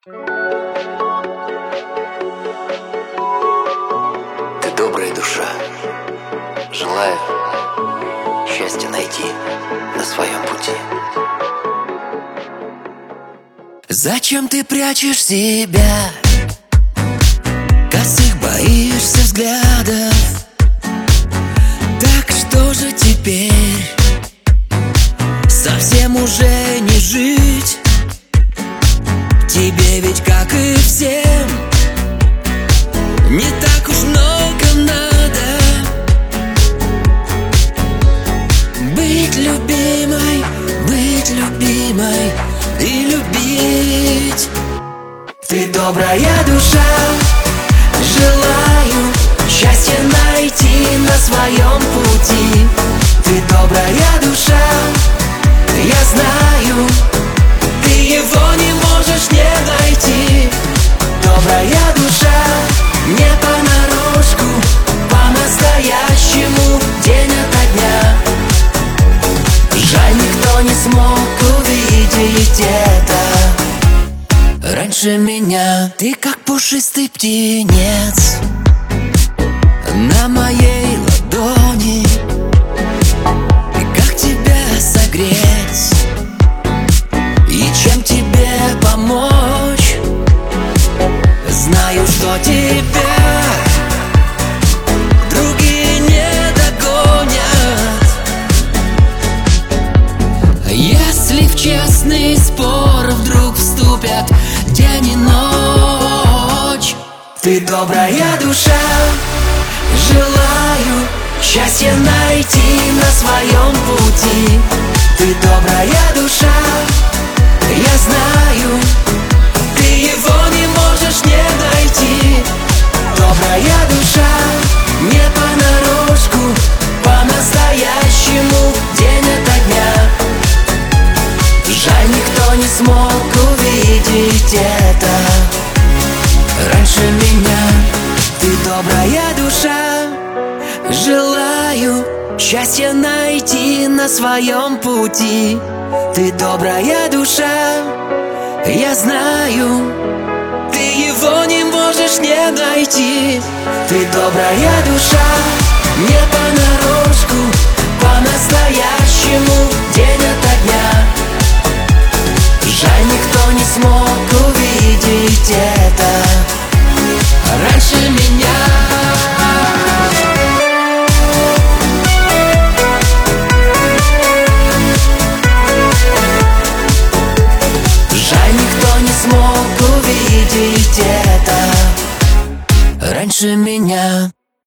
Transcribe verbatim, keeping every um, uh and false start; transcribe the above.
Ты добрая душа. Желаю счастья найти на своем пути. Зачем ты прячешь себя? Косых боишься взглядов. Так что же теперь? Совсем уже не жить. Тебе ведь, как и всем, не так уж много надо. Быть любимой, быть любимой и любить. Ты добрая душа. Желаю счастье найти на своем пути. Ты добрая душа. Я знаю, ты его не можешь не найти. Добрая душа, не понарошку, по-настоящему, день ото дня. Жаль, никто не смог увидеть это раньше меня. Ты как пушистый птенец на моей ладони. Как тебя согреть и чем тебе помочь? Знаю, что тебя другие не догонят. Если в честный спор вдруг вступят день и ночь. Ты добрая душа. Желаю счастье найти на своем пути. Ты добрая душа. Я знаю, ты его не можешь не найти. Добрая душа, не понарошку, по-настоящему, день ото дня. Жаль, никто не смог увидеть это раньше меня. Ты добрая душа. Желаю счастье найти на своем пути. Ты добрая душа. Я знаю, ты его не можешь не найти. Ты добрая душа. Не понарошку, по-настоящему, день ото дня. Жаль, никто не смог увидеть это раньше меня. Смог увидеть это раньше меня.